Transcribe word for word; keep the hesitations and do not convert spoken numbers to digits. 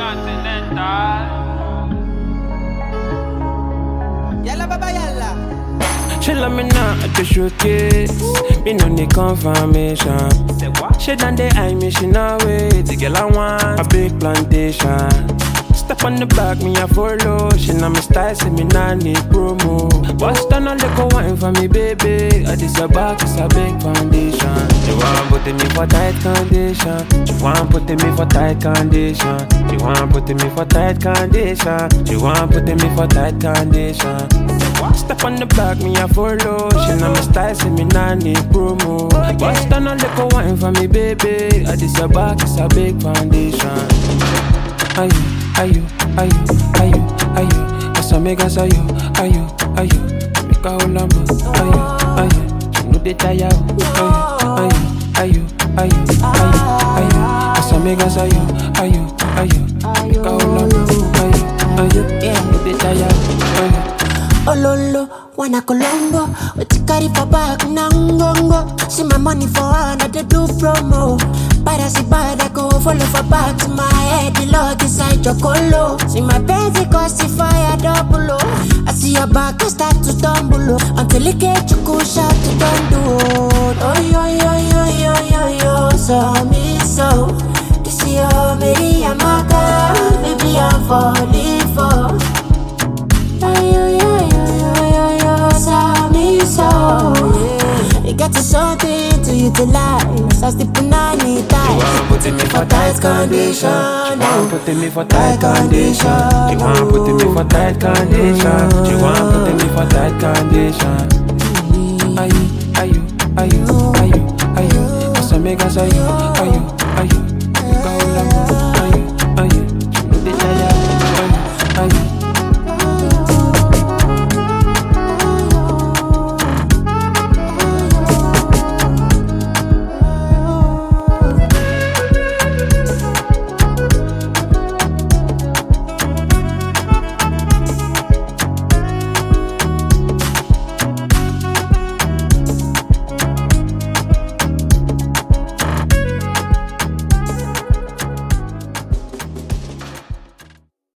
Yalla baba yalla. She love me now at the showcase. Me no need confirmation. She done the eye me, she know it. The girl I want a big plantation. Step on the back, me a follow. She know me style, say me nah need promo. Bust down a little wine for me, baby. Oh, this a back, it's a big foundation. She want put me for tight condition. She want put me for tight condition. She want put me for tight condition. She want put me for tight condition. Step on the back, me a follow. She know me style, say me nah need promo. Bust down a little wine for me, baby. Oh, this a back, it's a big foundation. Are you, are you, are you, are you, are you? As a mega say you, are you, are you? Make a whole number. Are you, are you? She know they tire. Are you, are you, are you, are you, are you? As a mega say you, are you, are you? Make a whole number. Are you, are you? She know they tire. Are you? Ololo, wana Colombo. What you carry for back, nangongo. See my money for hand, I do promo. But I see bad, I go follow for back to my head. The Lord inside your colo. See my Benz, it cost the fire double. Oh. I see your back, I start to stumble. Oh. Until it get you go shout to don't do. Oh, yo, yo, yo, yo, yo, yo. So me so. This is your baby, I'm a girl. Baby, I'm falling for. You got to something to utilize. I sleep on ninety times. She want put me for tight condition. She want put me for tight condition. She want put me for tight condition. She want put me for tight condition. Are you, are you, are you, are you, are you? As a mega say you,